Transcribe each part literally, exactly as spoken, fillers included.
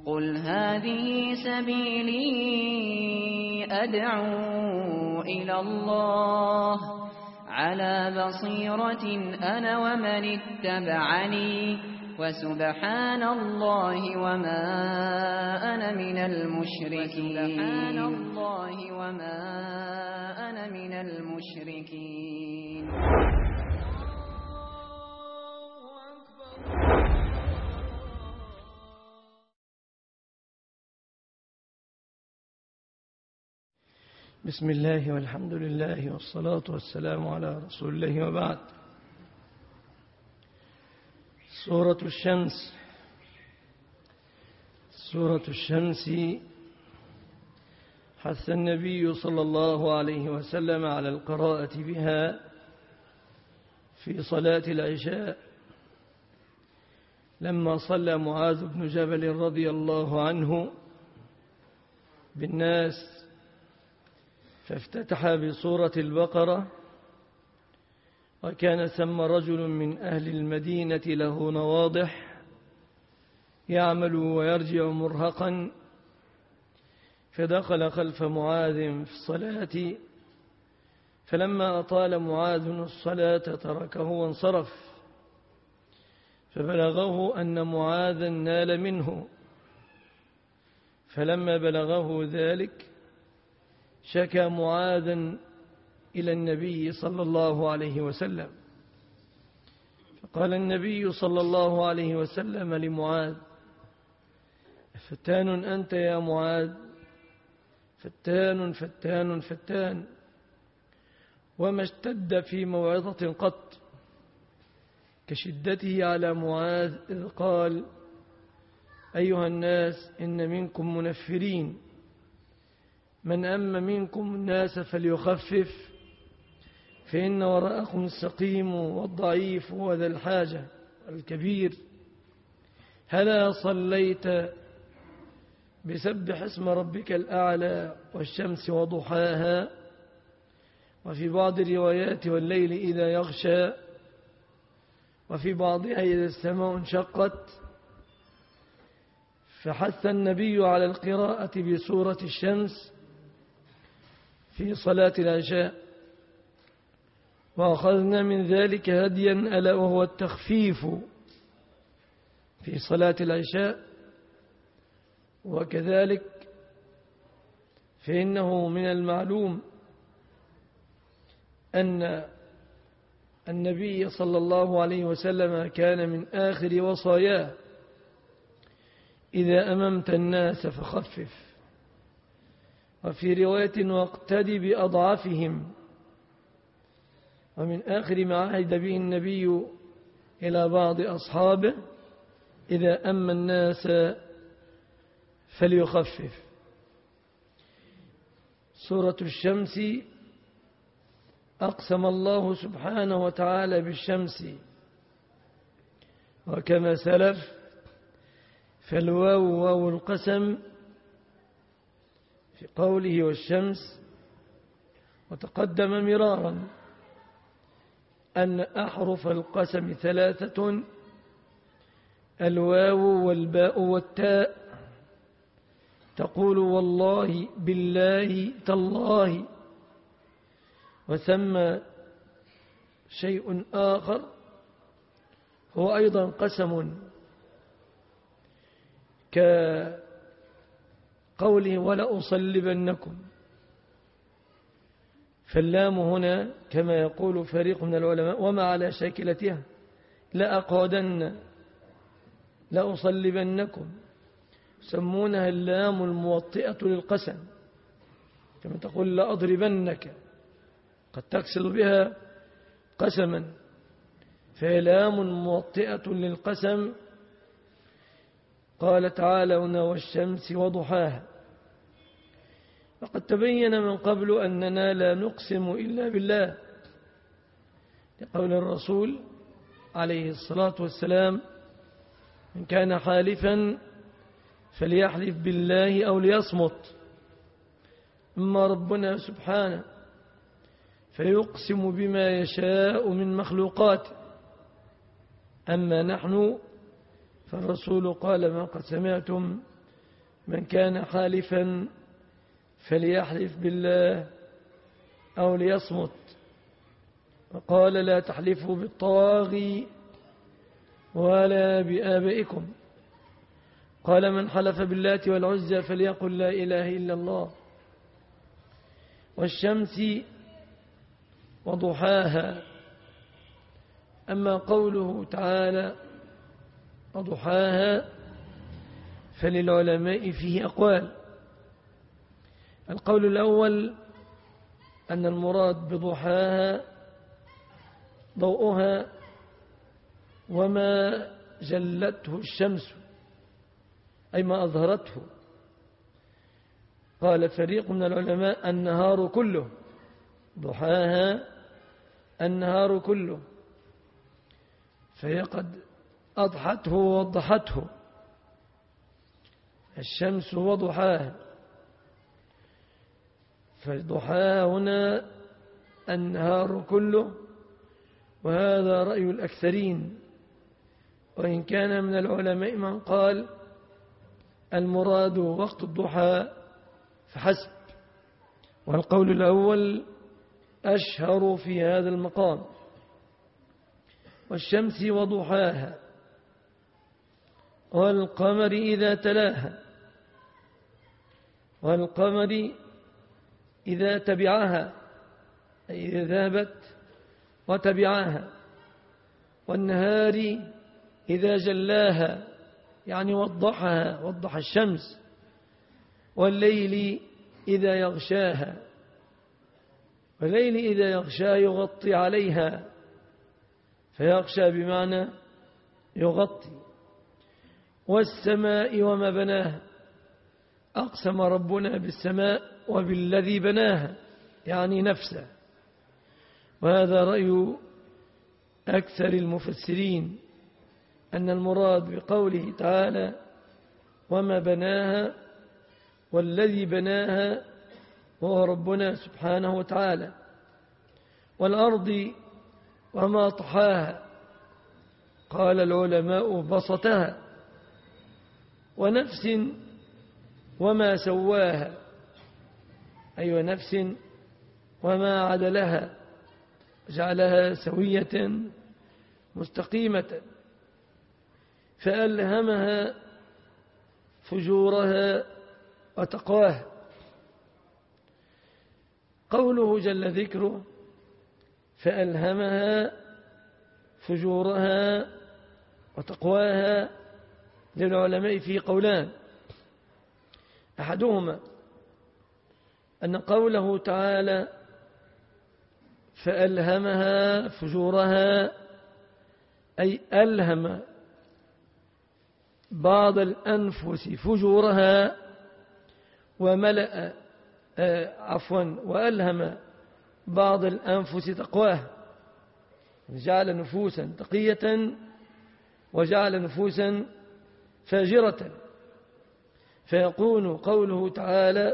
قل هذه سبيلي أدعو إلى الله على بصيرة أنا ومن اتبعني وسبحان الله وما أنا من المشركين سبحان الله وما أنا من المشركين. بسم الله والحمد لله والصلاة والسلام على رسول الله وبعد. سورة الشمس. سورة الشمس حث النبي صلى الله عليه وسلم على القراءة بها في صلاة العشاء لما صلى معاذ بن جبل رضي الله عنه بالناس، فافتتح بسورة البقرة، وكان ثم رجل من أهل المدينة له نواضح يعمل ويرجع مرهقا، فدخل خلف معاذ في الصلاة، فلما أطال معاذ الصلاة تركه وانصرف، فبلغه أن معاذا نال منه، فلما بلغه ذلك شكى معاذا إلى النبي صلى الله عليه وسلم، فقال النبي صلى الله عليه وسلم لمعاذ: فتان أنت يا معاذ؟ فتان فتان فتان، وما اشتد في موعظة قط كشدته على معاذ إذ قال: أيها الناس إن منكم منفرين، من أما منكم الناس فليخفف، فإن وراءكم السقيم والضعيف وذا الحاجة الكبير. هلا صليت بسبح اسم ربك الأعلى والشمس وضحاها، وفي بعض الروايات والليل إذا يغشى، وفي بعضها إذا السماء انشقت. فحث النبي على القراءة بسورة الشمس في صلاة العشاء، وأخذنا من ذلك هديا ألا وهو التخفيف في صلاة العشاء. وكذلك فإنه من المعلوم أن النبي صلى الله عليه وسلم كان من آخر وصاياه: إذا أممت الناس فخفف، وفي رواية: واقتدي بأضعفهم. ومن آخر ما عهد به النبي إلى بعض أصحابه: إذا أما الناس فليخفف. سورة الشمس أقسم الله سبحانه وتعالى بالشمس، وكما سلف فالواو واو القسم في قوله والشمس، وتقدم مرارا أن أحرف القسم ثلاثة: الواو والباء والتاء. تقول والله بالله تالله. وثم شيء آخر هو أيضا قسم كقوله ولأصلبنكم، فاللام هنا كما يقول فريق من العلماء وما على شاكلتها: لأقعدن لأصلبنكم، يسمونها اللام الموطئة للقسم، كما تقول لأضربنك، قد تقصد بها قسما، فهي لام موطئة للقسم. قال تعالى: والشمس وضحاها. وقد تبين من قبل أننا لا نقسم إلا بالله، لقول الرسول عليه الصلاة والسلام: من كان حالفا فليحلف بالله أو ليصمت. أما ربنا سبحانه فيقسم بما يشاء من مخلوقاته، أما نحن فالرسول قال: ما قد سمعتم من كان حالفا فليحلف بالله أو ليصمت. وقال لا تحلفوا بالطواغي ولا بآبائكم. قال من حلف باللات والعزى فليقل لا إله إلا الله. والشمس وضحاها. أما قوله تعالى وضحاها فللعلماء فيه أقوال. القول الأول أن المراد بضحاها ضوءها وما جلته الشمس أي ما أظهرته. قال فريق من العلماء النهار كله، ضحاها النهار كله، فهي قد أضحته ووضحته. الشمس وضحاها، فضحاها هنا النهار كله، وهذا رأي الأكثرين، وإن كان من العلماء من قال المراد وقت الضحى فحسب، والقول الأول أشهر في هذا المقام. والشمس وضحاها والقمر إذا تلاها، والقمر إذا تبعها أي إذا ذهبت وتبعها، والنهار إذا جلاها يعني وضحها وضح الشمس، والليل إذا يغشاها، والليل إذا يغشاها يغطي عليها، فيغشى بمعنى يغطي. والسماء وما بناها، أقسم ربنا بالسماء وبالذي بناها يعني نفسه، وهذا رأي أكثر المفسرين أن المراد بقوله تعالى وما بناها والذي بناها وهو ربنا سبحانه وتعالى. والأرض وما طحاها، قال العلماء بسطها. ونفس وما سواها، أي أيوة نفس وما عدلها، جعلها سوية مستقيمة، فألهمها فجورها وتقواها. قوله جل ذكره فألهمها فجورها وتقواها للعلماء في قولان. أحدهما أن قوله تعالى فألهمها فجورها أي ألهم بعض الأنفس فجورها وملأ آه عفوا وألهم بعض الأنفس تقواها، جعل نفوسا تقية وجعل نفوسا فاجرة. فيكون قوله تعالى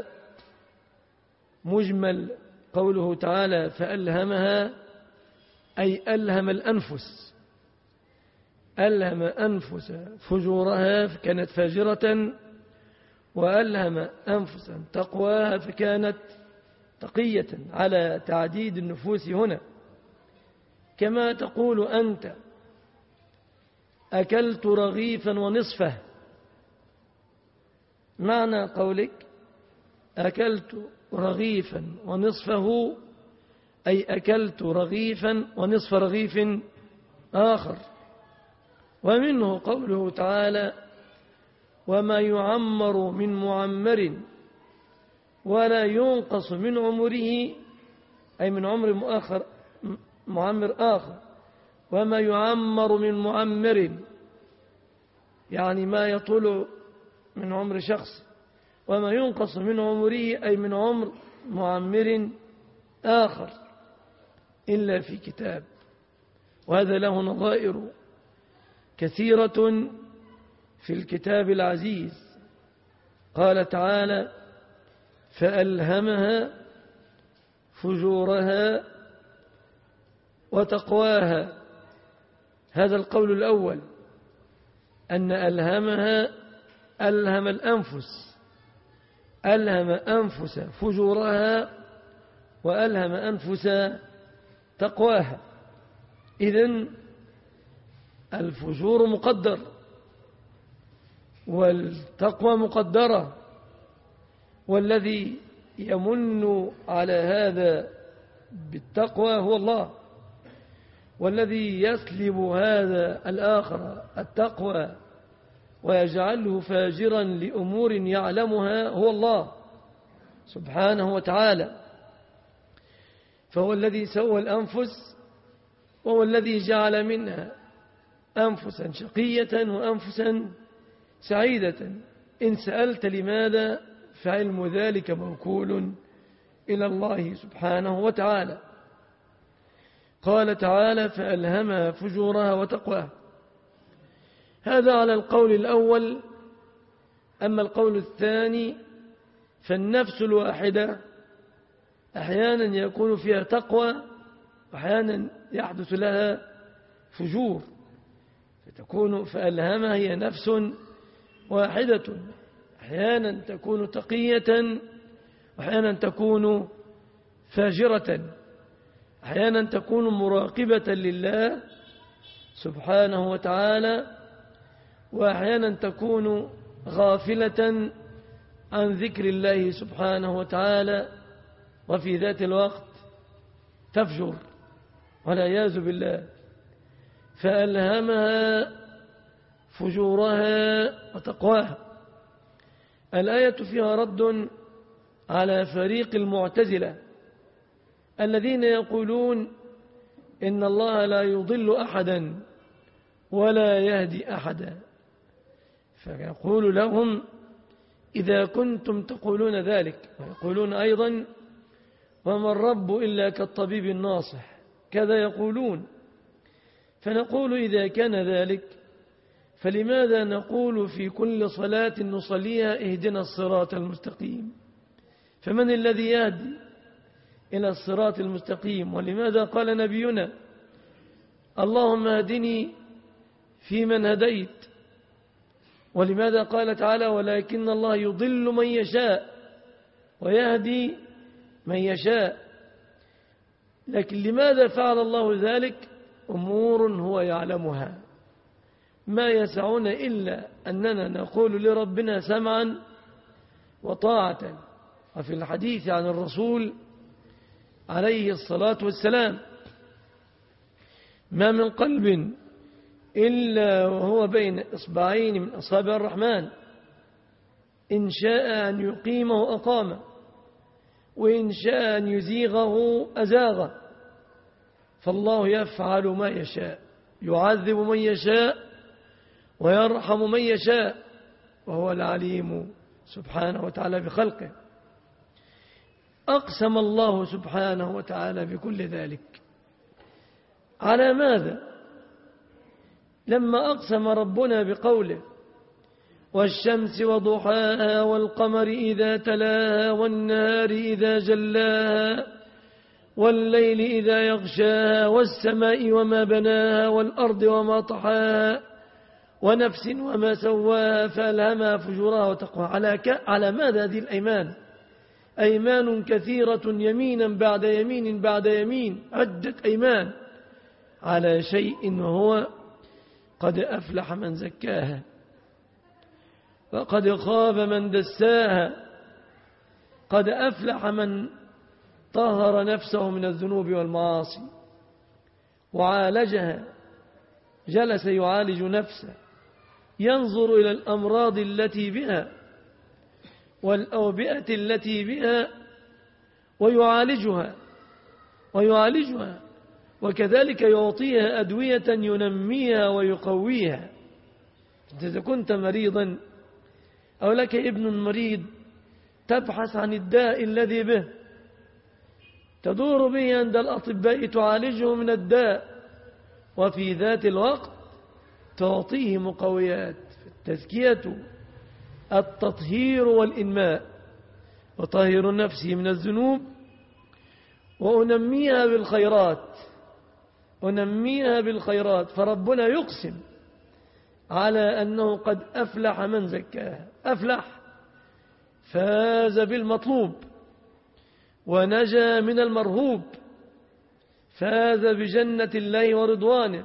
مجمل، قوله تعالى فألهمها أي ألهم الأنفس، ألهم أنفس فجورها فكانت فاجرة، وألهم أنفسا تقواها فكانت تقية، على تعديد النفوس هنا. كما تقول أنت أكلت رغيفا ونصفه، معنى قولك أكلت رغيفا ونصفه أي أكلت رغيفا ونصف رغيف آخر. ومنه قوله تعالى وما يعمر من معمر ولا ينقص من عمره، أي من عمر مؤخر معمر آخر. وما يعمر من معمر يعني ما يطول من عمر شخص، وما ينقص من عمره أي من عمر معمر آخر إلا في كتاب. وهذا له نظائر كثيرة في الكتاب العزيز. قال تعالى فألهمها فجورها وتقواها. هذا القول الأول أن ألهمها ألهم الأنفس ألهم أنفس فجورها وألهم أنفس تقواها. إذن الفجور مقدر والتقوى مقدرة، والذي يمن على هذا بالتقوى هو الله، والذي يسلب هذا الآخر التقوى ويجعله فاجرا لأمور يعلمها هو الله سبحانه وتعالى. فهو الذي سوى الأنفس، وهو الذي جعل منها أنفسا شقية وأنفسا سعيدة. إن سألت لماذا فعلم ذلك موكول إلى الله سبحانه وتعالى. قال تعالى فألهمها فجورها وتقواها. هذا على القول الأول. أما القول الثاني فالنفس الواحدة أحيانا يكون فيها تقوى وأحيانا يحدث لها فجور، فتكون فألهمها هي نفس واحدة، أحيانا تكون تقية وأحيانا تكون فاجرة، أحيانا تكون مراقبة لله سبحانه وتعالى، وأحيانا تكون غافلة عن ذكر الله سبحانه وتعالى، وفي ذات الوقت تفجر والعياذ بالله. فألهمها فجورها وتقواها. الآية فيها رد على فريق المعتزلة الذين يقولون إن الله لا يضل أحدا ولا يهدي أحدا، فيقول لهم إذا كنتم تقولون ذلك، ويقولون أيضا وما الرب إلا كالطبيب الناصح، كذا يقولون. فنقول إذا كان ذلك فلماذا نقول في كل صلاة نصليها اهدنا الصراط المستقيم؟ فمن الذي يهدي إلى الصراط المستقيم؟ ولماذا قال نبينا اللهم اهدني فيمن هديت؟ ولماذا قال تعالى ولكن الله يضل من يشاء ويهدي من يشاء؟ لكن لماذا فعل الله ذلك؟ أمور هو يعلمها، ما يسعون إلا أننا نقول لربنا سمعا وطاعة. وفي الحديث عن الرسول عليه الصلاة والسلام ما من قلب إلا وهو بين إصبعين من أصابع الرحمن، إن شاء أن يقيمه أقامه، وإن شاء أن يزيغه أزاغه. فالله يفعل ما يشاء، يعذب من يشاء ويرحم من يشاء، وهو العليم سبحانه وتعالى بخلقه. أقسم الله سبحانه وتعالى بكل ذلك على ماذا؟ لما أقسم ربنا بقوله والشمس وضحاها والقمر إذا تلاها والنهار إذا جلاها والليل إذا يغشاها والسماء وما بناها والأرض وما طحاها ونفس وما سواها فألهمها فجورها وتقواها. على, على ماذا هذه الأيمان؟ أيمان كثيرة يمينا بعد يمين بعد يمين، عدة أيمان على شيء هو قد أفلح من زكاها وقد خاب من دساها. قد أفلح من طهر نفسه من الذنوب والمعاصي وعالجها، جلس يعالج نفسه، ينظر إلى الأمراض التي بها والأوبئة التي بها ويعالجها ويعالجها وكذلك يعطيها أدوية ينميها ويقويها. إذا كنت مريضا أو لك ابن مريض تبحث عن الداء الذي به، تدور به عند الأطباء تعالجه من الداء، وفي ذات الوقت تعطيه مقويات. التزكية التطهير والإنماء، وطهر نفسي من الذنوب وأنميها بالخيرات، أنميها بالخيرات. فربنا يقسم على أنه قد أفلح من زكاها. أفلح فاز بالمطلوب ونجا من المرهوب، فاز بجنة الله ورضوانه،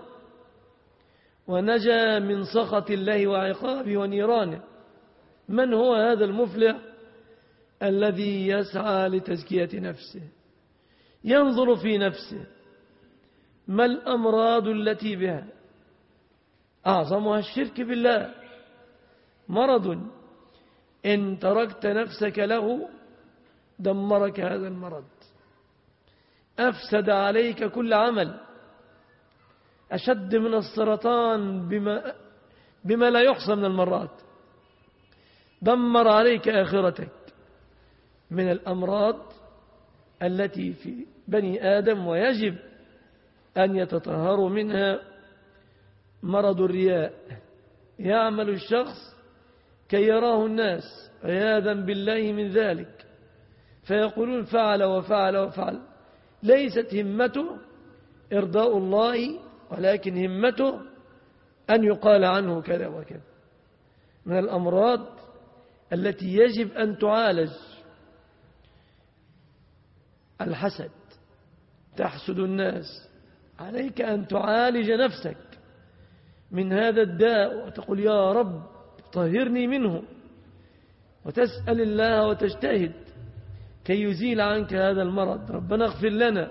ونجا من سخط الله وعقابه ونيرانه. من هو هذا المفلح؟ الذي يسعى لتزكية نفسه، ينظر في نفسه ما الأمراض التي بها. أعظمها الشرك بالله، مرض إن تركت نفسك له دمرك هذا المرض، أفسد عليك كل عمل، أشد من السرطان بما, بما لا يحصى من المرات، دمر عليك آخرتك. من الأمراض التي في بني آدم ويجب أن يتطهروا منها مرض الرياء. يعمل الشخص كي يراه الناس، عياذا بالله من ذلك، فيقولون فعل وفعل وفعل. ليست همته إرضاء الله، ولكن همته أن يقال عنه كذا وكذا. من الأمراض التي يجب أن تعالج الحسد، تحسد الناس. عليك أن تعالج نفسك من هذا الداء وتقول يا رب طهرني منه، وتسأل الله وتجتهد كي يزيل عنك هذا المرض. ربنا اغفر لنا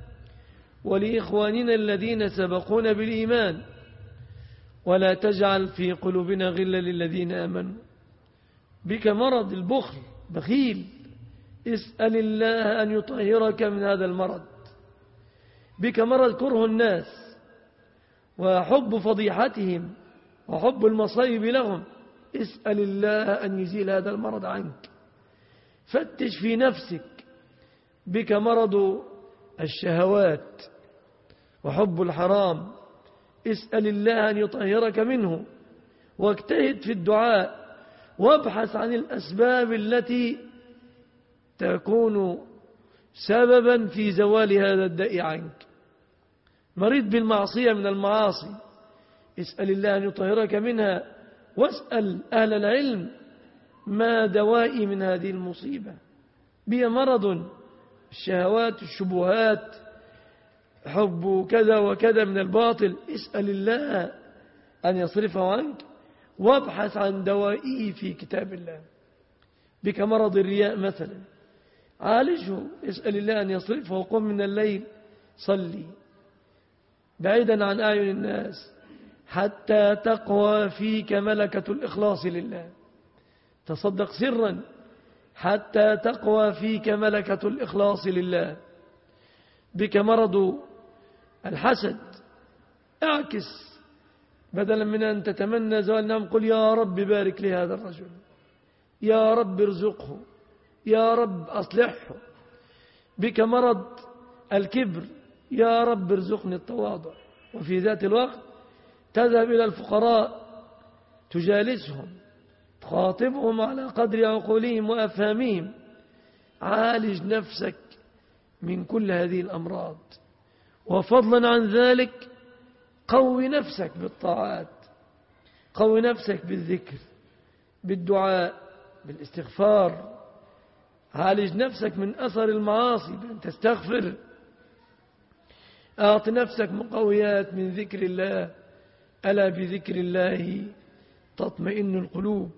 ولإخواننا الذين سبقونا بالإيمان، ولا تجعل في قلوبنا غلا للذين آمنوا. بك مرض البخل، بخيل، اسأل الله أن يطهرك من هذا المرض. بك مرض كره الناس وحب فضيحتهم وحب المصايب لهم، اسأل الله أن يزيل هذا المرض عنك. فتش في نفسك. بك مرض الشهوات وحب الحرام، اسأل الله أن يطهرك منه، واجتهد في الدعاء، وابحث عن الأسباب التي تكون سببا في زوال هذا الداء عنك. مريض بالمعصية من المعاصي، اسأل الله أن يطهرك منها، واسأل أهل العلم ما دوائي من هذه المصيبة. بي مرض الشهوات، الشبهات، حب كذا وكذا من الباطل، اسأل الله أن يصرفه عنك، وابحث عن دوائه في كتاب الله. بك مرض الرياء مثلا، عالجه، اسأل الله أن يصرفه، وقم من الليل صلي بعيدا عن أعين الناس حتى تقوى فيك ملكة الإخلاص لله. تصدق سرا حتى تقوى فيك ملكة الإخلاص لله. بك مرض الحسد، اعكس، بدلا من أن تتمنى زوال نعم قل يا رب بارك لي هذا الرجل، يا رب ارزقه، يا رب أصلحه. بك مرض الكبر، يا رب ارزقني التواضع، وفي ذات الوقت تذهب إلى الفقراء تجالسهم، تخاطبهم على قدر عقولهم وأفهامهم. عالج نفسك من كل هذه الأمراض، وفضلا عن ذلك قوي نفسك بالطاعات، قوي نفسك بالذكر، بالدعاء، بالاستغفار. عالج نفسك من أثر المعاصي بأن تستغفر. أعط نفسك مقويات من ذكر الله، ألا بذكر الله تطمئن القلوب.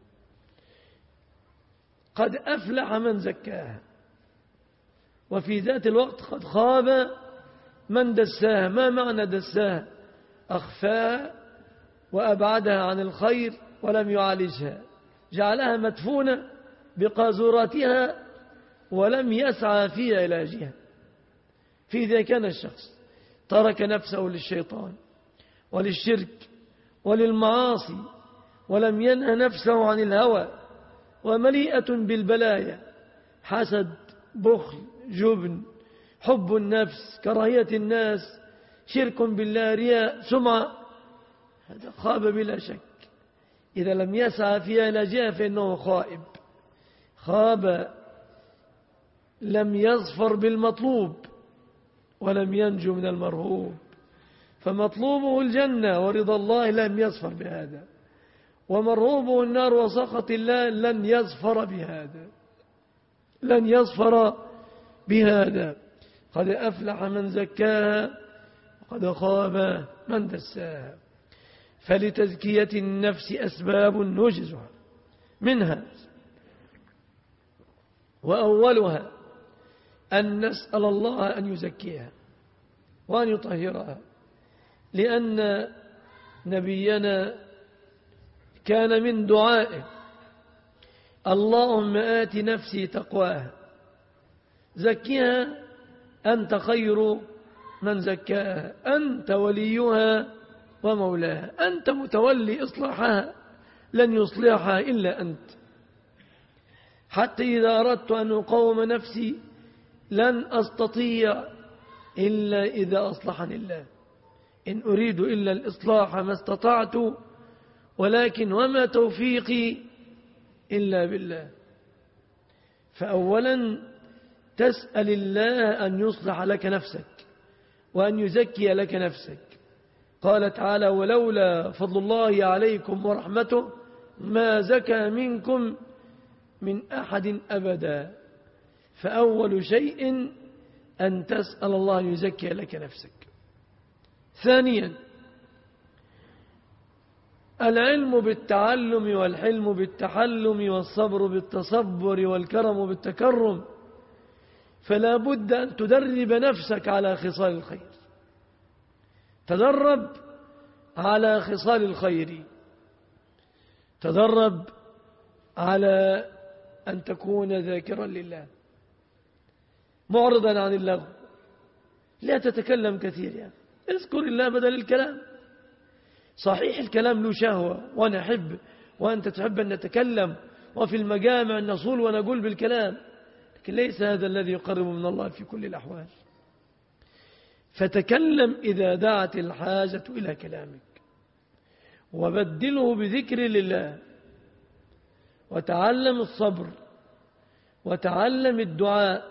قد أفلح من زكاها، وفي ذات الوقت قد خاب من دساها. ما معنى دساها؟ أخفاها وأبعدها عن الخير ولم يعالجها، جعلها مدفونة بقاذوراتها ولم يسعى في علاجها. في ذا كان الشخص ترك نفسه للشيطان وللشرك وللمعاصي، ولم ينهى نفسه عن الهوى، ومليئة بالبلايا، حسد، بخل، جبن، حب النفس، كراهية الناس، شرك بالله، رياء، سمعة. هذا خاب بلا شك. إذا لم يسعى في علاجها فإنه خائب، خاب، لم يظفر بالمطلوب ولم ينجو من المرهوب. فمطلوبه الجنة ورضا الله، لم يظفر بهذا، ومرغوبه النار وسخط الله لن يظفر بهذا، لن يظفر بهذا. قد أفلح من زكاها وقد خاب من دساها. فلتزكية النفس أسباب نجزها، منها وأولها أن نسأل الله أن يزكيها وأن يطهرها، لأن نبينا كان من دعائه اللهم آت نفسي تقواها زكيها أنت خير من زكاها، أنت وليها ومولاها، أنت متولي إصلاحها لن يصلحها إلا أنت. حتى إذا أردت أن أقوم نفسي لن أستطيع إلا إذا أصلحني الله. إن أريد إلا الإصلاح ما استطعت، ولكن وما توفيقي إلا بالله. فأولا تسأل الله أن يصلح لك نفسك وأن يزكي لك نفسك. قال تعالى ولولا فضل الله عليكم ورحمته ما زكى منكم من أحد أبدا. فأول شيء أن تسأل الله أن يزكي لك نفسك. ثانيا العلم بالتعلم والحلم بالتحلم والصبر بالتصبر والكرم بالتكرم. فلا بد أن تدرب نفسك على خصال الخير، تدرب على خصال الخير، تدرب على أن تكون ذاكرا لله معرضا عن اللغو. لا تتكلم كثير، يعني اذكر الله بدل الكلام. صحيح الكلام له شهوة وأنا أحب وأنت تحب أن نتكلم وفي المجامع نصول ونقول بالكلام، لكن ليس هذا الذي يقرب من الله في كل الأحوال. فتكلم إذا دعت الحاجة إلى كلامك، وبدله بذكر لله، وتعلم الصبر وتعلم الدعاء،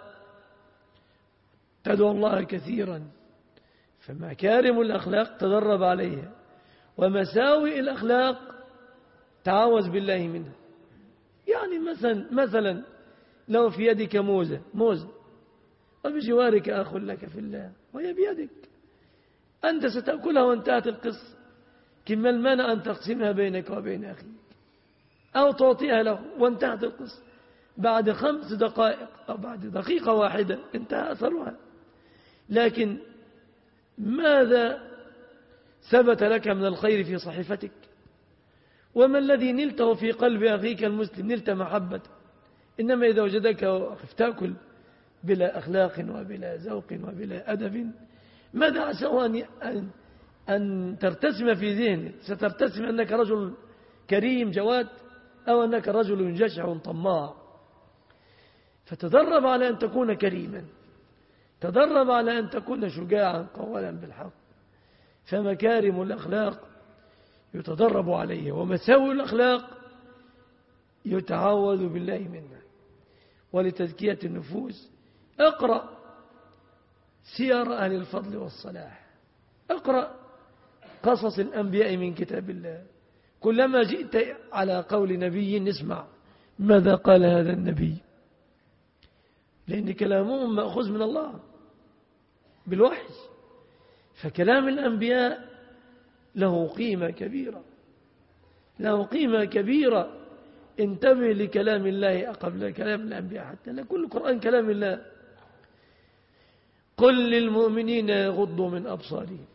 تدعو الله كثيرا. فمكارم الأخلاق تدرب عليها، ومساوئ الأخلاق تعوذ بالله منها. يعني مثلا مثلا لو في يدك موزة موزة وبجوارك أخ لك في الله وهي بيدك، أنت ستأكلها وانتهت القصة. كما المانع أن تقسمها بينك وبين أخيك أو تعطيها له وانتهت القصة. بعد خمس دقائق أو بعد دقيقة واحدة انتهى أثرها. لكن ماذا ثبت لك من الخير في صحيفتك؟ وما الذي نلته في قلب أخيك المسلم؟ نلت محبته. إنما إذا وجدك وقف تأكل بلا أخلاق وبلا ذوق وبلا أدب، ماذا عسى أن, أن ترتسم في ذهنك؟ سترتسم أنك رجل كريم جواد أو أنك رجل جشع طماع. فتدرب على أن تكون كريما، تدرب على أن تكون شجاعا قوالا بالحق. فمكارم الأخلاق يتدرب عليها، ومساوئ الأخلاق يتعوذ بالله منها. ولتزكية النفوس اقرأ سير أهل الفضل والصلاح، اقرأ قصص الأنبياء من كتاب الله. كلما جئت على قول نبي نسمع ماذا قال هذا النبي، لأن كلامهم مأخوذ من الله بالوحي. فكلام الأنبياء له قيمة كبيرة، له قيمة كبيرة. انتبه لكلام الله قبل كلام الأنبياء، حتى لا كل القرآن كلام الله. قل للمؤمنين يغضوا من أبصارهم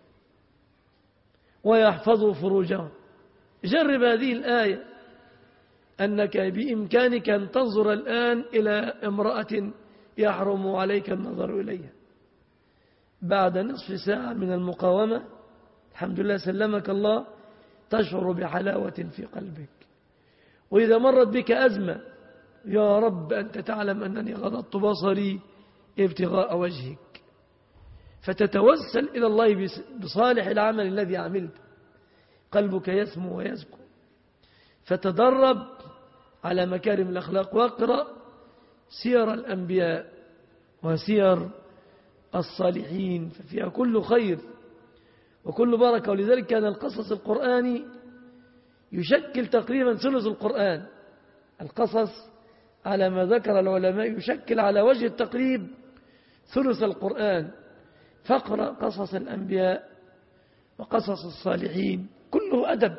ويحفظوا فروجهم. جرب هذه الآية، أنك بإمكانك أن تنظر الآن إلى امرأة يحرم عليك النظر إليها. بعد نصف ساعة من المقاومة الحمد لله سلمك الله، تشعر بحلاوة في قلبك. وإذا مرت بك أزمة، يا رب أنت تعلم أنني غضضت بصري ابتغاء وجهك، فتتوسل إلى الله بصالح العمل الذي عملته، قلبك يسمو ويزكو. فتدرب على مكارم الأخلاق، واقرأ سير الأنبياء وسير الصالحين، ففيها كل خير وكل بركة. ولذلك كان القصص القرآني يشكل تقريبا ثلث القرآن. القصص على ما ذكر العلماء يشكل على وجه التقريب ثلث القرآن. فاقرأ قصص الأنبياء وقصص الصالحين، كله أدب،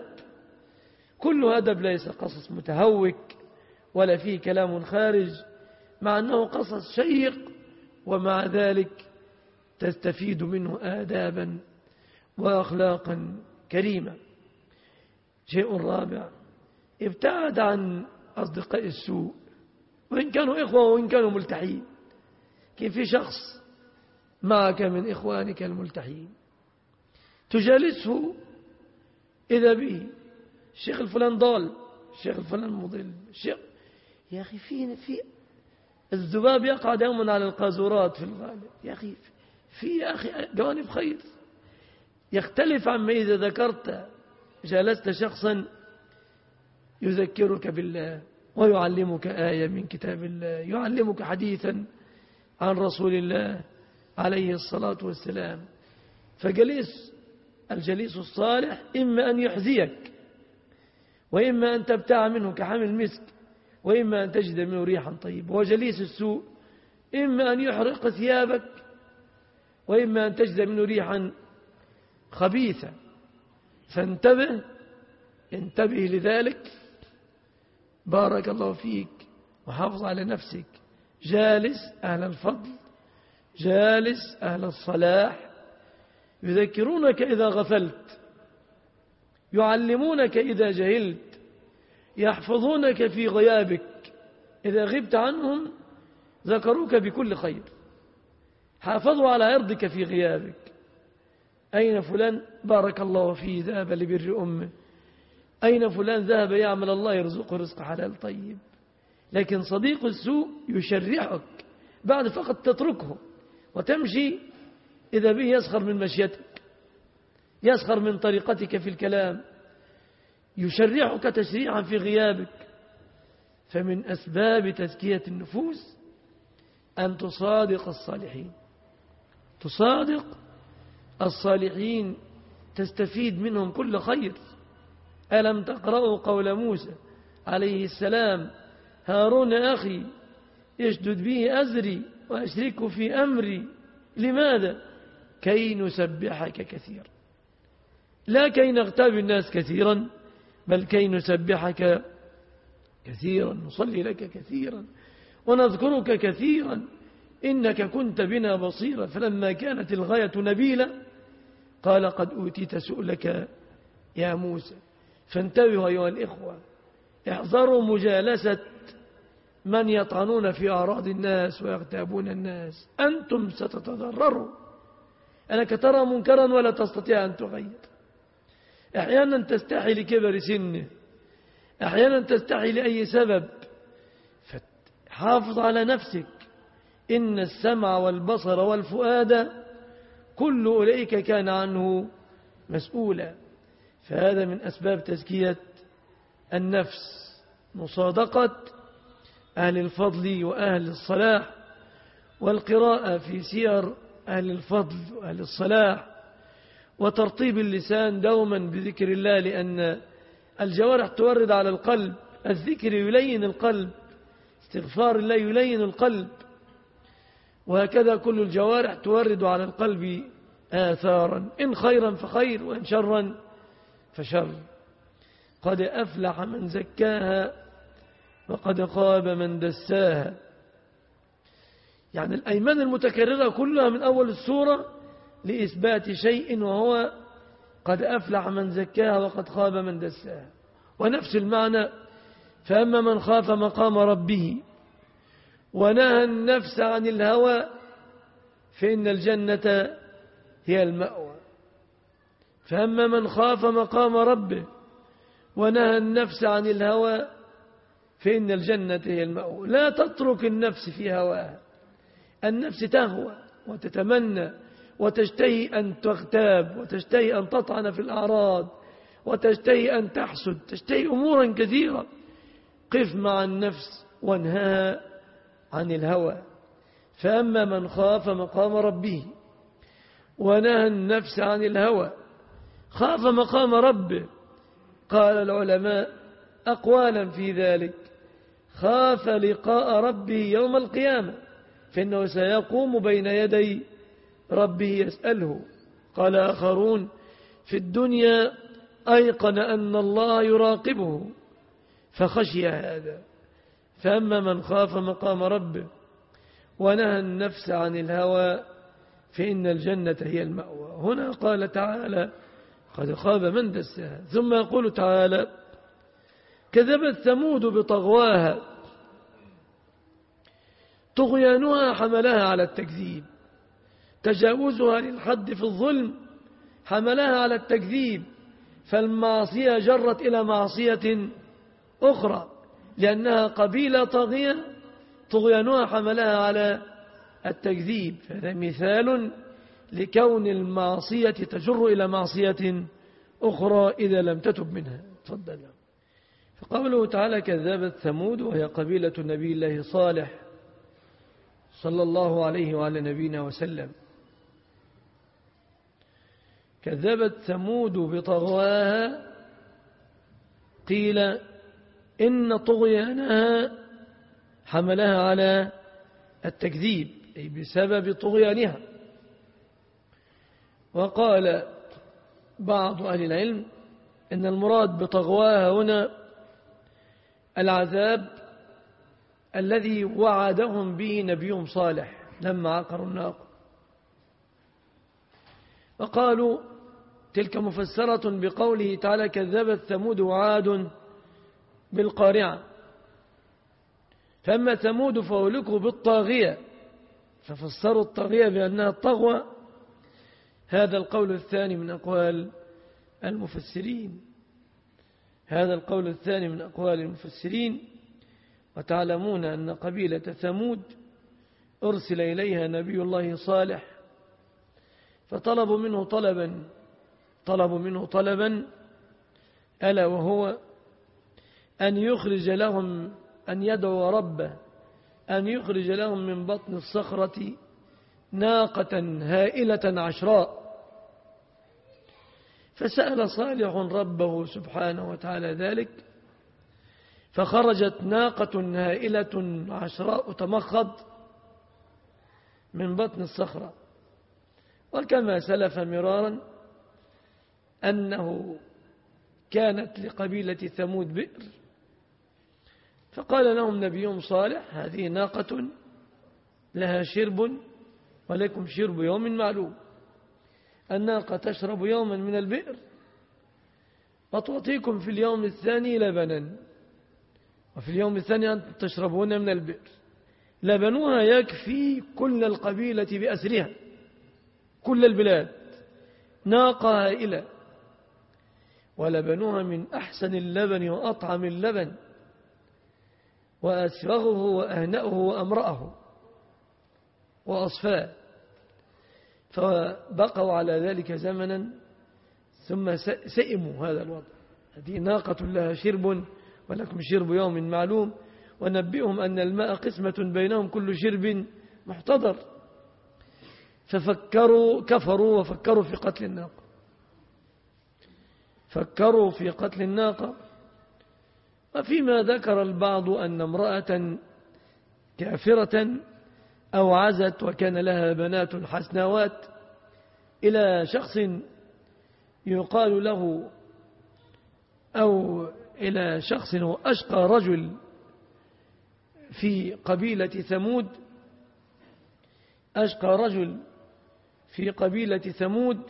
كله أدب، ليس قصص متهوك ولا فيه كلام خارج، مع أنه قصص شيق ومع ذلك تستفيد منه آدابا وأخلاقا كريمة. شيء رابع، ابتعد عن أصدقاء السوء وإن كانوا إخوة وإن كانوا ملتحين. كيف في شخص معك من إخوانك الملتحين تجالسه إذا به الشيخ الفلان ضال، الشيخ الفلان مضل، الشيخ يا أخي في في الذباب يقع دوما على القاذورات في الغالب. يا أخي في يا أخي جوانب خير، يختلف عما إذا ذكرت جالست شخصا يذكرك بالله ويعلمك آية من كتاب الله، يعلمك حديثا عن رسول الله عليه الصلاة والسلام. فجليس الجليس الصالح إما أن يحذيك وإما أن تبتاع منه كحامل مسك وإما أن تجد منه ريحا طيبة. وجليس السوء إما أن يحرق ثيابك وإما أن تجد منه ريحا خبيثة. فانتبه، انتبه لذلك. بارك الله فيك وحافظ على نفسك. جالس أهل الفضل، جالس أهل الصلاح، يذكرونك إذا غفلت، يعلمونك إذا جهلت، يحفظونك في غيابك، إذا غبت عنهم ذكروك بكل خير، حافظوا على عرضك في غيابك. أين فلان؟ بارك الله فيه ذهب لبر أمه. أين فلان؟ ذهب يعمل الله يرزقه رزق حلال طيب. لكن صديق السوء يشرحك بعد فقط تتركه وتمشي إذا به يسخر من مشيتك، يسخر من طريقتك في الكلام، يشرحك تشريعا في غيابك. فمن أسباب تزكية النفوس أن تصادق الصالحين، تصادق الصالحين تستفيد منهم كل خير. ألم تقرأوا قول موسى عليه السلام: هارون أخي اشدد به أزري وأشركه في أمري. لماذا؟ كي نسبحك كثيرا، لا كي نغتاب الناس كثيرا، بل كي نسبحك كثيرا، نصلي لك كثيرا ونذكرك كثيرا، إنك كنت بنا بصيرا. فلما كانت الغاية نبيلة قال: قد أوتيت سؤلك يا موسى. فانتبهوا أيها الإخوة، احذروا مجالسة من يطعنون في أعراض الناس ويغتابون الناس، أنتم ستتضرروا. أنك ترى منكرا ولا تستطيع أن تغير، أحيانا تستحي لكبر سنه، أحيانا تستحي لأي سبب. فحافظ على نفسك، إن السمع والبصر والفؤاد كل أولئك كان عنه مسؤولا. فهذا من أسباب تزكية النفس، مصادقة أهل الفضل وأهل الصلاح، والقراءة في سير أهل الفضل وأهل الصلاح، وترطيب اللسان دوما بذكر الله، لأن الجوارح تورد على القلب، الذكر يلين القلب، استغفار الله يلين القلب، وهكذا كل الجوارح تورد على القلب آثارا، إن خيرا فخير وإن شرا فشر. قد أفلح من زكاها وقد خاب من دساها. يعني الأيمان المتكررة كلها من أول السورة لإثبات شيء، وهو قد أفلح من زكاها وقد خاب من دساها. ونفس المعنى: فأما من خاف مقام ربه ونهى النفس عن الهوى فإن الجنة هي المأوى. فأما من خاف مقام ربه ونهى النفس عن الهوى فإن الجنة هي المأوى. لا تترك النفس في هواها. النفس تهوى وتتمنى وتشتهي أن تغتاب وتشتهي أن تطعن في الأعراض وتشتهي أن تحسد، تشتهي أمورا كثيرة. قف مع النفس وانهاها عن الهوى. فأما من خاف مقام ربه ونهى النفس عن الهوى، خاف مقام ربه قال العلماء أقوالا في ذلك: خاف لقاء ربه يوم القيامة فإنه سيقوم بين يدي ربه يسأله. قال آخرون: في الدنيا أيقن أن الله يراقبه فخشي هذا. فأما من خاف مقام ربه ونهى النفس عن الهوى فإن الجنة هي المأوى. هنا قال تعالى: قد خاب من دساها. ثم يقول تعالى: كذبت ثمود بطغواها طغيانها حملها على التكذيب، تجاوزها للحد في الظلم حملها على التكذيب، فالمعصية جرت إلى معصية أخرى لأنها قبيلة طاغية طغيانها حملها على التكذيب. فهذا مثال لكون المعصية تجر إلى معصية أخرى إذا لم تتب منها. تفضل. فقوله تعالى: كذبت ثمود، وهي قبيلة نبي الله صالح صلى الله عليه وعلى نبينا وسلم. كذبت ثمود بطغواها، قيل إن طغيانها حملها على التكذيب أي بسبب طغيانها. وقال بعض أهل العلم إن المراد بطغواها هنا العذاب الذي وعدهم به نبيهم صالح لما عقروا الناقة. وقالوا تلك مفسرة بقوله تعالى: كذبت ثمود وعاد بالقارعة. فأما ثمود فأهلكوا بالطاغية، ففسروا الطاغية بأنها الطغوة. هذا القول الثاني من أقوال المفسرين هذا القول الثاني من أقوال المفسرين. وتعلمون أن قبيلة ثمود أرسل إليها نبي الله صالح، فطلبوا منه طلبا طلبوا منه طلبا ألا وهو أن يخرج لهم أن يدعو ربه أن يخرج لهم من بطن الصخرة ناقة هائلة عشراء. فسأل صالح ربه سبحانه وتعالى ذلك، فخرجت ناقة هائلة عشراء تمخض من بطن الصخرة. وكما سلف مرارا أنه كانت لقبيلة ثمود بئر، فقال لهم نبيهم صالح: هذه ناقة لها شرب ولكم شرب يوم معلوم. الناقة تشرب يوما من البئر وتعطيكم في اليوم الثاني لبنا، وفي اليوم الثاني أنتم تشربون من البئر. لبنها يكفي كل القبيلة بأسرها، كل البلاد. ناقة هائلة، ولبنها من أحسن اللبن وأطعم اللبن وأسفغه وأهنأه وأمرأه وأصفاه. فبقوا على ذلك زمنا ثم سئموا هذا الوضع. هذه ناقة لها شرب ولكم شرب يوم معلوم، ونبئهم أن الماء قسمة بينهم كل شرب محتضر. ففكروا كفروا وفكروا في قتل الناقة فكروا في قتل الناقة. وفيما ذكر البعض أن امرأة كافرة أوعزت وكان لها بنات حسناوات إلى شخص يقال له أو إلى شخص هو أشقى رجل في قبيلة ثمود أشقى رجل في قبيلة ثمود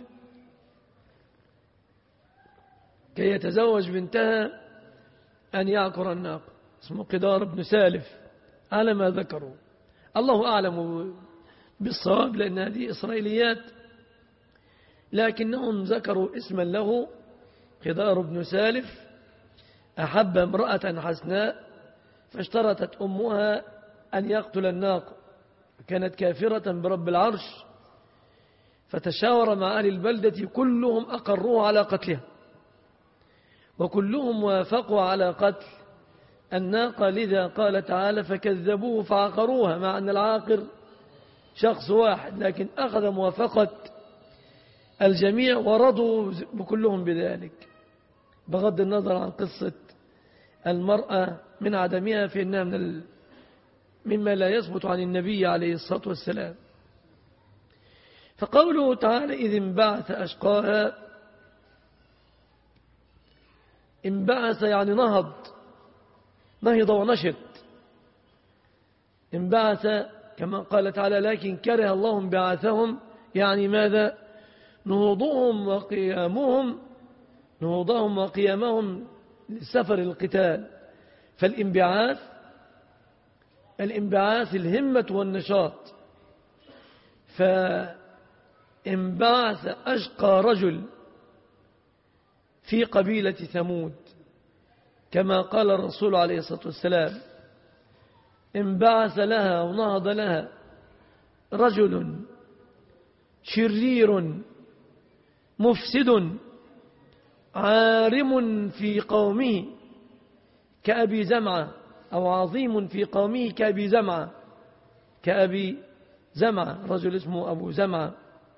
كي يتزوج بنتها أن يعقر الناقة، اسمه قدار بن سالف على ما ذكروا. الله أعلم بالصواب لأن هذه إسرائيليات، لكنهم ذكروا اسما له قدار بن سالف. أحب امرأة حسناء فاشترطت أمها أن يقتل الناقة، كانت كافرة برب العرش، فتشاور مع أهل البلدة كلهم أقروه على قتلها، وكلهم وافقوا على قتل الناقة. لذا قال تعالى: فكذبوه فعقروها، مع أن العاقر شخص واحد، لكن أخذ موافقة الجميع ورضوا بكلهم بذلك. بغض النظر عن قصة المرأة من عدمها، فإنها من ال... مما لا يثبت عن النبي عليه الصلاة والسلام. فقوله تعالى إذ انبعث أشقاها، انبعث يعني نهض، نهض ونشط. انبعث كما قال تعالى لكن كره الله انبعاثهم، يعني ماذا؟ نهوضهم وقيامهم، نهوضهم وقيامهم لسفر القتال. فالانبعاث الانبعاث الهمة والنشاط. فانبعث أشقى رجل في قبيلة ثمود كما قال الرسول عليه الصلاة والسلام، انبعث لها ونهض لها رجل شرير مفسد عارم في قومه كأبي زمعة، أو عظيم في قومه كأبي زمعة، كأبي زمعة، رجل اسمه أبو زمعة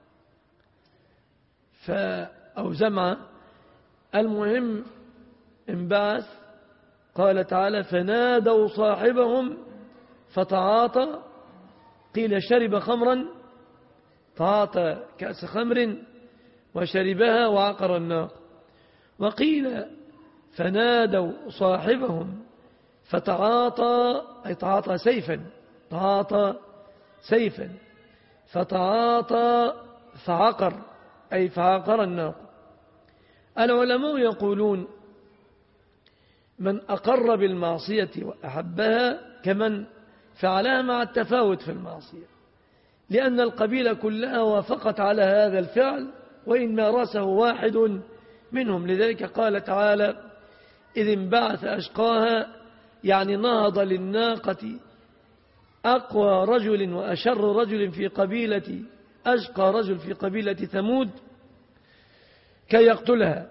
أو زمعة. المهم انبعث. قال تعالى فنادوا صاحبهم فتعاطى، قيل شرب خمرا، تعاطى كأس خمر وشربها وعقر الناق، وقيل فنادوا صاحبهم فتعاطى أي تعاطى سيفا، تعاطى سيفا فتعاطى فعقر أي فعقر الناق. العلماء يقولون من أقر بالمعصية وأحبها كمن فعلها مع التفاوت في المعصية، لأن القبيلة كلها وافقت على هذا الفعل وإن مارسه واحد منهم. لذلك قال تعالى إذ انبعث أشقاها، يعني نهض للناقة أقوى رجل وأشر رجل في قبيلة، أشقى رجل في قبيلة ثمود كي يقتلها.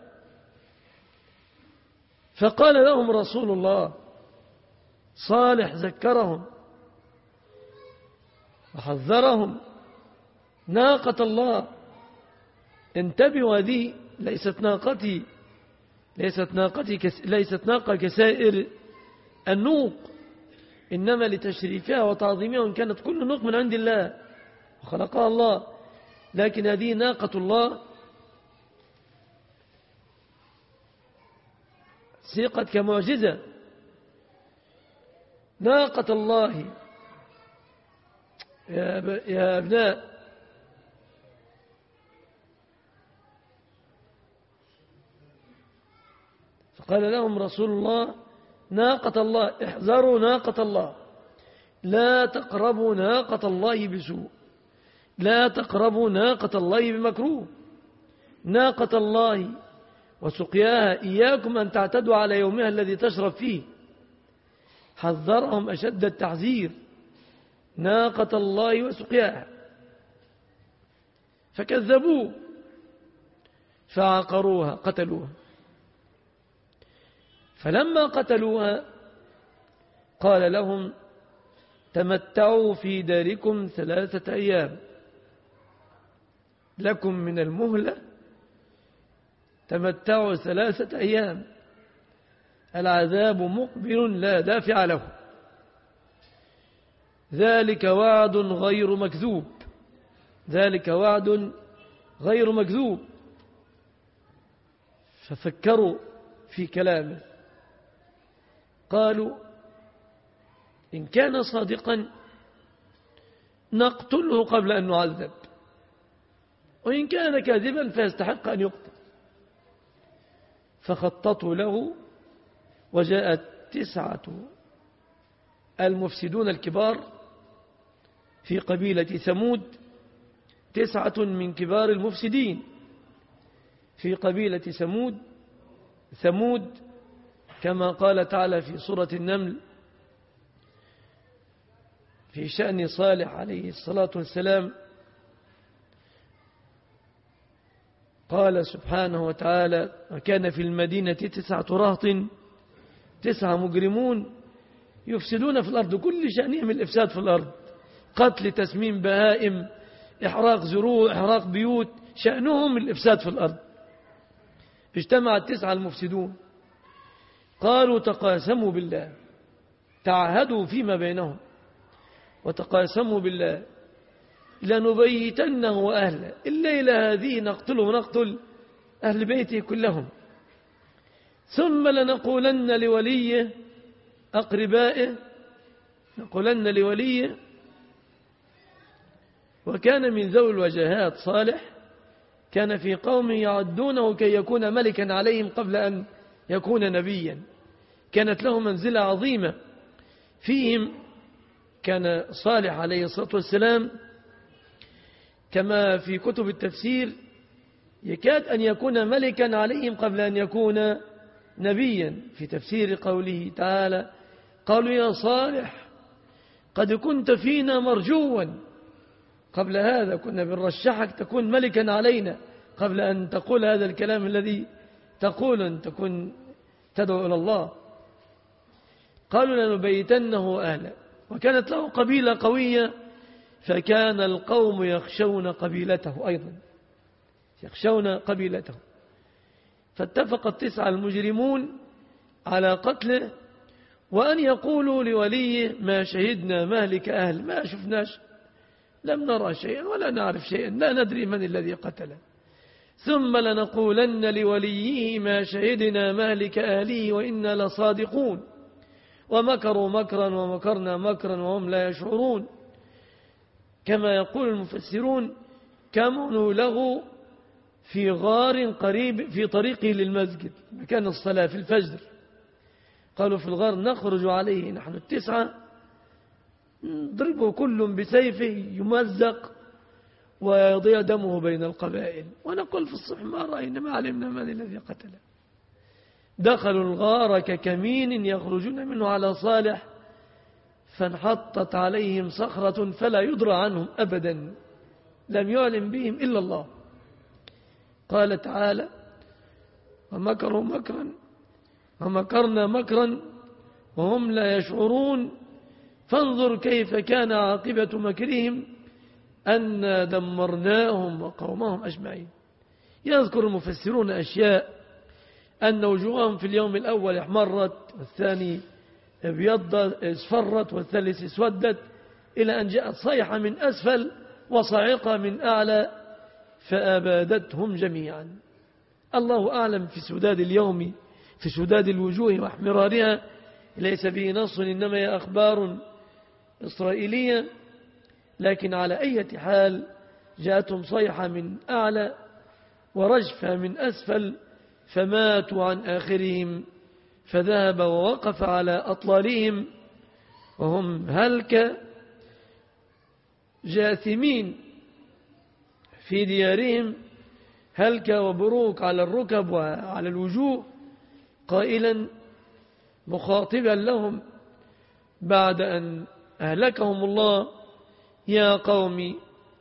فقال لهم رسول الله صالح ذكرهم وحذرهم ناقة الله، انتبهوا، هذه ليست ناقتي، ليست ناقتي كس ليست ناقة كسائر النوق، إنما لتشريفها وتعظيمها، وإن كانت كل نوق من عند الله وخلقها الله، لكن هذه ناقة الله سيقت كمعجزة. ناقة الله يا أبناء فقال لهم رسول الله ناقة الله، احذروا ناقة الله، لا تقربوا ناقة الله بسوء، لا تقربوا ناقة الله بمكروه. ناقة الله وسقياها إياكم أن تعتدوا على يومها الذي تشرب فيه، حذرهم أشد التحذير، ناقة الله وسقياها. فكذبوه فعقروها، قتلوها. فلما قتلوها قال لهم تمتعوا في داركم ثلاثة أيام، لكم من المهلة، تمتعوا ثلاثة أيام، العذاب مقبل لا دافع له، ذلك وعد غير مكذوب، ذلك وعد غير مكذوب. ففكروا في كلامه، قالوا إن كان صادقا نقتله قبل أن نعذب، وإن كان كاذبا فيستحق أن يقتل. فخططوا له، وجاءت تسعة المفسدون الكبار في قبيلة ثمود، تسعة من كبار المفسدين في قبيلة ثمود ثمود كما قال تعالى في سورة النمل في شأن صالح عليه الصلاة والسلام، قال سبحانه وتعالى وكان في المدينة تسعة رهط، تسعة مجرمون يفسدون في الأرض، كل شأنهم الإفساد في الأرض، قتل، تسميم بهائم، إحراق زروع، إحراق بيوت، شأنهم الإفساد في الأرض. اجتمع التسعة المفسدون قالوا تقاسموا بالله، تعهدوا فيما بينهم وتقاسموا بالله لنبيتنه وأهله، الليلة هذه نقتله ونقتل أهل بيته كلهم، ثم لنقولن لوليه أقربائه، نقولن لوليه، وكان من ذوي الوجهات صالح كان في قومه يعدونه كي يكون ملكا عليهم قبل أن يكون نبيا، كانت له منزلة عظيمة فيهم. كان صالح عليه الصلاة والسلام كما في كتب التفسير يكاد أن يكون ملكا عليهم قبل أن يكون نبيا، في تفسير قوله تعالى قالوا يا صالح قد كنت فينا مرجوا، قبل هذا كنا بنرشحك تكون ملكا علينا قبل أن تقول هذا الكلام الذي تقول أن تكون تدعو إلى الله. قالوا لنبيتنه أهلا، وكانت له قبيلة قوية فكان القوم يخشون قبيلته أيضا، يخشون قبيلته، فاتفق التسعة المجرمون على قتله وأن يقولوا لوليه ما شهدنا مهلك أهل، ما شفناش، لم نرى شيئا ولا نعرف شيئا، لا ندري من الذي قتله، ثم لنقولن لوليه ما شهدنا مهلك أهله وإنا لصادقون، ومكروا مكرا ومكرنا مكرا وهم لا يشعرون. كما يقول المفسرون كمنوا له في غار قريب في طريقه للمسجد مكان الصلاة في الفجر، قالوا في الغار نخرج عليه نحن التسعة نضربه كل بسيفه يمزق ويضيع دمه بين القبائل، ونقول في الصبح ما رأينا ما علمنا من الذي قتله. دخلوا الغار ككمين يخرجون منه على صالح فانحطت عليهم صخرة فلا يدرى عنهم أبدا، لم يعلم بهم إلا الله. قال تعالى ومكروا مكرا ومكرنا مكرا وهم لا يشعرون، فانظر كيف كان عاقبة مكرهم أنا دمرناهم وقومهم أجمعين. يذكر المفسرون أشياء، أن وجوههم في اليوم الأول احمرت والثاني ابيضت اصفرت والثالث اسودت، إلى أن جاءت صيحة من أسفل وصاعقة من أعلى فأبادتهم جميعا. الله أعلم في سداد اليوم، في سداد الوجوه واحمرارها، ليس به نص إنما هي أخبار إسرائيلية، لكن على أي حال جاءتهم صيحة من أعلى ورجفة من أسفل فماتوا عن آخرهم، فذهب ووقف على أطلالهم وهم هلك جاثمين في ديارهم، هلك وبروك على الركب وعلى الوجوه، قائلا مخاطبا لهم بعد أن أهلكهم الله يا قوم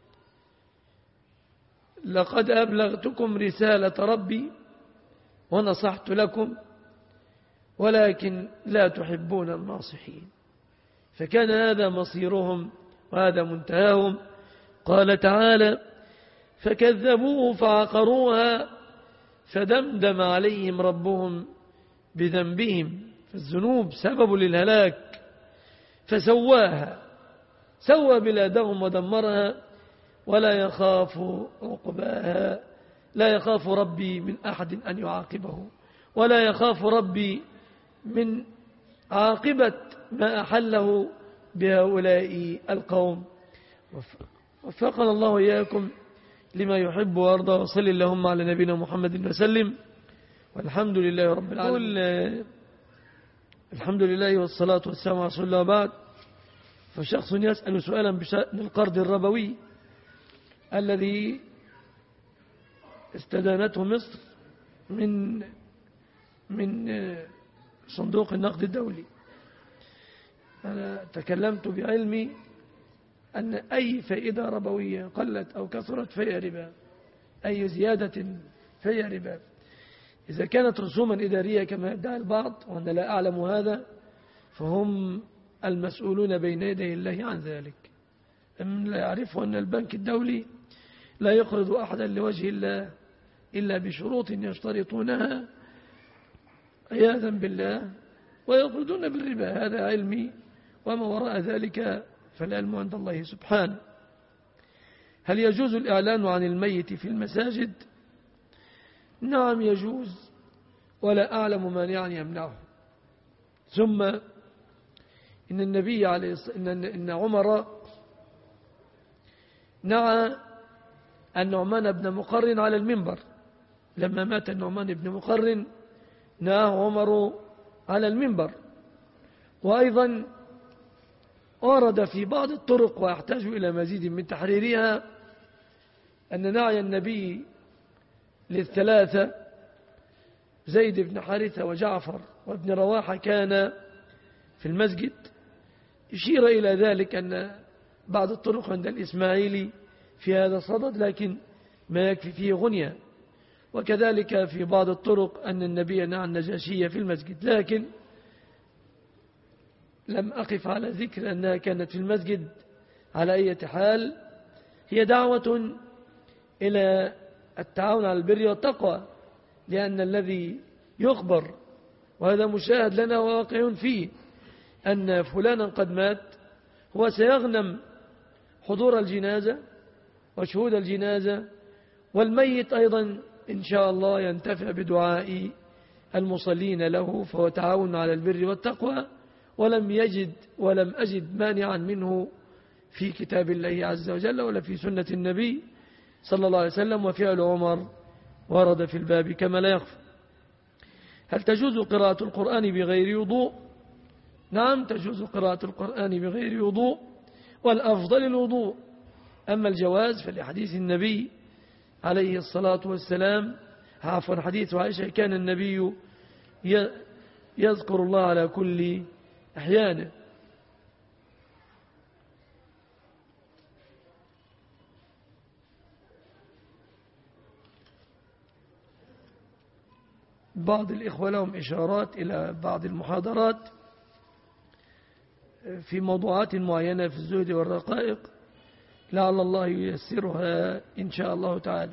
لقد أبلغتكم رسالة ربي ونصحت لكم ولكن لا تحبون الناصحين. فكان هذا مصيرهم وهذا منتهاهم. قال تعالى فكذبوه فعقروها فدمدم عليهم ربهم بذنبهم، فالذنوب سبب للهلاك، فسواها، سوى بلادهم ودمرها ولا يخاف عقباها، لا يخاف ربي من أحد أن يعاقبه، ولا يخاف ربي من عاقبة ما أحله بهؤلاء القوم. وفقنا الله إياكم لما يحب ويرضى، وصل اللهم على نبينا محمد وسلم، والحمد لله رب العالمين. الحمد لله والصلاة والسلام على رسول الله. بعد، فشخص يسأل سؤالا بشأن القرض الربوي الذي استدانته مصر من من صندوق النقد الدولي. أنا تكلمت بعلمي أن أي فائدة ربوية قلت أو كثرت فهي ربا، أي زيادة فهي ربا. إذا كانت رسوما إدارية كما يدعي البعض وأنا لا أعلم هذا، فهم المسؤولون بين يدي الله عن ذلك. أم لا يعرفوا أن البنك الدولي لا يقرض أحدا لوجه الله، إلا بشروط يشترطونها عياذا بالله ويقصدون بالربا. هذا علمي، وما وراء ذلك فالعلم عند الله سبحانه. هل يجوز الإعلان عن الميت في المساجد؟ نعم يجوز، ولا أعلم مانعا يمنعه. ثم إن النبي عليه الصلاة إن, إن عمر نعى النعمان بن مقرن على المنبر. لما مات النعمان بن مقرن نعاه عمر على المنبر. وأيضا ورد في بعض الطرق ويحتاج إلى مزيد من تحريرها أن نعي النبي للثلاثة زيد بن حارثة وجعفر وابن رواحة كان في المسجد. يشير إلى ذلك أن بعض الطرق عند الإسماعيلي في هذا الصدد، لكن ما يكفي فيه غنية. وكذلك في بعض الطرق أن النبي نعى النجاشية في المسجد، لكن لم أقف على ذكر أنها كانت في المسجد. على أي حال هي دعوة إلى التعاون على البر والتقوى، لأن الذي يخبر وهذا مشاهد لنا وواقع فيه أن فلانا قد مات هو سيغنم حضور الجنازة وشهود الجنازة، والميت أيضا إن شاء الله ينتفع بدعاء المصلين له، فهو تعاون على البر والتقوى. ولم يجد ولم أجد مانعا منه في كتاب الله عز وجل ولا في سنة النبي صلى الله عليه وسلم. وفعل عمر ورد في الباب كما لا يخفى. هل تجوز قراءة القرآن بغير وضوء؟ نعم تجوز قراءة القرآن بغير وضوء، والأفضل الوضوء. أما الجواز فلحديث النبي عليه الصلاة والسلام، عفوا حديث عائشة، كان النبي يذكر الله على كل أحيانه. بعض الإخوة لهم إشارات إلى بعض المحاضرات في موضوعات معينة في الزهد والرقائق، لعل الله ييسرها إن شاء الله تعالى.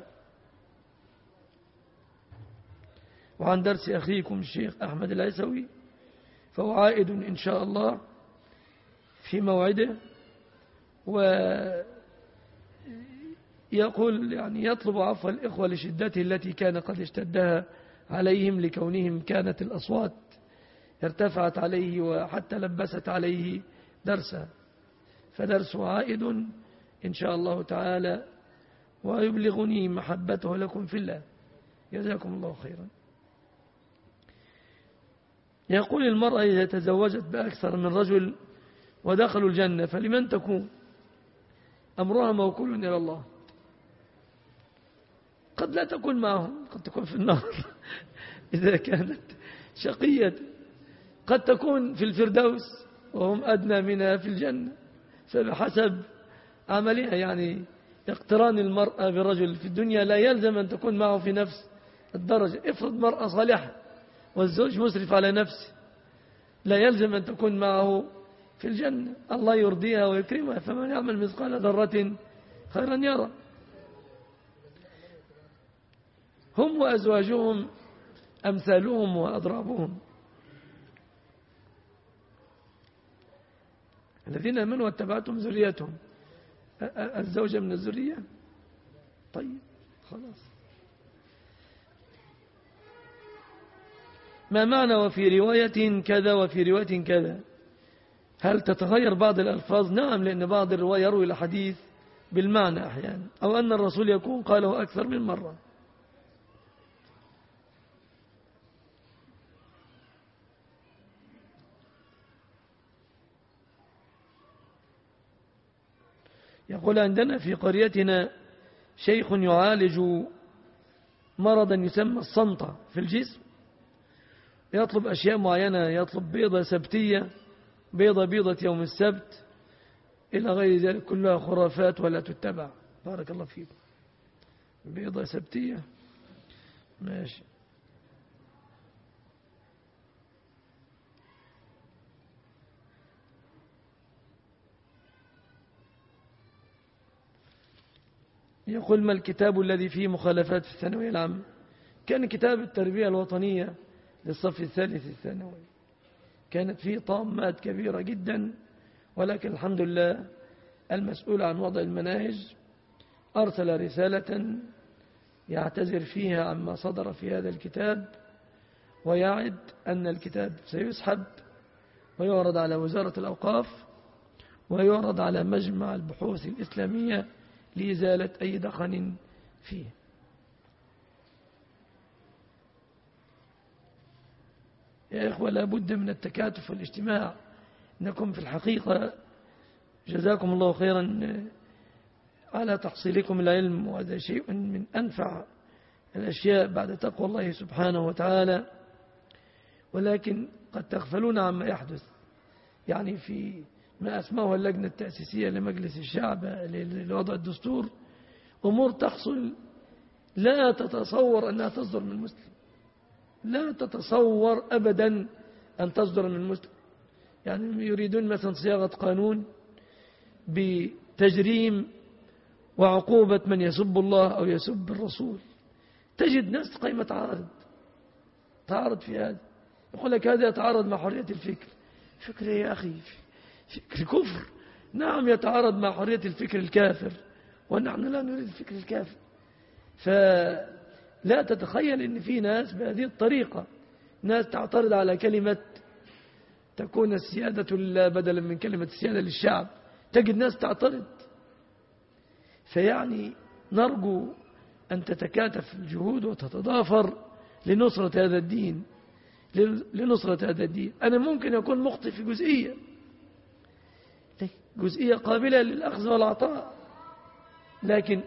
وعن درس أخيكم الشيخ أحمد العيسوي فهو عائد إن شاء الله في موعده، ويقول يعني يطلب عفو الإخوة لشدته التي كان قد اشتدها عليهم، لكونهم كانت الأصوات ارتفعت عليه وحتى لبست عليه درسا. فدرسه عائد إن شاء الله تعالى، ويبلغني محبته لكم في الله. جزاكم الله خيرا. يقول المرأة إذا تزوجت بأكثر من رجل ودخلوا الجنة فلمن تكون؟ أمرها موكول إلى الله. قد لا تكون معهم، قد تكون في النار إذا كانت شقية، قد تكون في الفردوس وهم أدنى منها في الجنة، فبحسب عملها. يعني اقتران المرأة برجل في الدنيا لا يلزم أن تكون معه في نفس الدرجة. افرض مرأة صالحة والزوج مسرف على نفسه، لا يلزم أن تكون معه في الجنة. الله يرضيها ويكرمها، فمن يعمل مثقال ذرة خيرا يرى. هم وأزواجهم أمثالهم وأضرابهم. الذين آمنوا واتبعتهم ذريتهم، الزوجة من الذرية. طيب خلاص. ما معنى وفي رواية كذا وفي رواية كذا؟ هل تتغير بعض الألفاظ؟ نعم، لأن بعض الرواية يروي الحديث بالمعنى أحيانا، أو أن الرسول يكون قاله أكثر من مرة. يقول عندنا في قريتنا شيخ يعالج مرضا يسمى الصنطة في الجسم، يطلب أشياء معينة، يطلب بيضة سبتية، بيضة بيضة يوم السبت إلى غير ذلك، كلها خرافات ولا تتبع. بارك الله فيكم. بيضة سبتية ماشي. يقول ما الكتاب الذي فيه مخالفات في الثانوية العامة؟ كان كتاب التربية الوطنية للصف الثالث الثانوي، كانت فيه طامات كبيرة جدا، ولكن الحمد لله المسؤول عن وضع المناهج أرسل رسالة يعتذر فيها عما صدر في هذا الكتاب، ويعد أن الكتاب سيسحب ويعرض على وزارة الأوقاف ويعرض على مجمع البحوث الإسلامية لإزالة أي دخن فيه. يا إخوة لا بد من التكاتف والاجتماع. إنكم في الحقيقة جزاكم الله خيرا على تحصيلكم العلم، وهذا شيء من أنفع الأشياء بعد تقوى الله سبحانه وتعالى، ولكن قد تغفلون عما يحدث يعني في ما أسموها اللجنة التأسيسية لمجلس الشعب لوضع الدستور، أمور تحصل لا تتصور أنها تصدر من مسلم، لا تتصور أبدا أن تصدر من مسلم. يعني يريدون مثلا صياغة قانون بتجريم وعقوبة من يسب الله أو يسب الرسول، تجد ناس قائمة تعارض تعارض في هذا، يقول لك هذا يتعارض مع حرية الفكر. فكر يا أخي، فكر كفر. نعم يتعارض مع حرية الفكر الكافر، ونحن لا نريد الفكر الكافر. فلا تتخيل أن في ناس بهذه الطريقة، ناس تعترض على كلمة تكون السيادة لله بدلا من كلمة السيادة للشعب، تجد ناس تعترض. فيعني نرجو أن تتكاتف الجهود وتتضافر لنصرة هذا الدين لنصرة هذا الدين. أنا ممكن أكون مخطئ في جزئية جزئية قابلة للأخذ والعطاء، لكن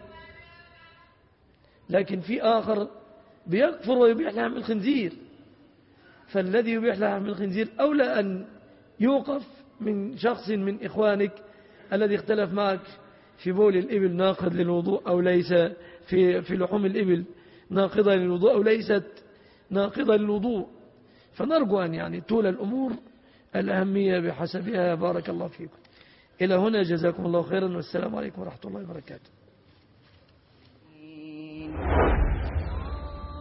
لكن في آخر بيكفر ويبيح لحم الخنزير. فالذي يبيح لحم الخنزير أولى أن يوقف من شخص من إخوانك الذي اختلف معك في بول الإبل ناقض للوضوء أو ليس، في في لحوم الإبل ناقضة للوضوء أو ليست ناقضة للوضوء. فنرجو أن يعني طول الأمور الأهمية بحسبها. بارك الله فيكم. إلى هنا جزاكم الله خيرا، والسلام عليكم ورحمة الله وبركاته.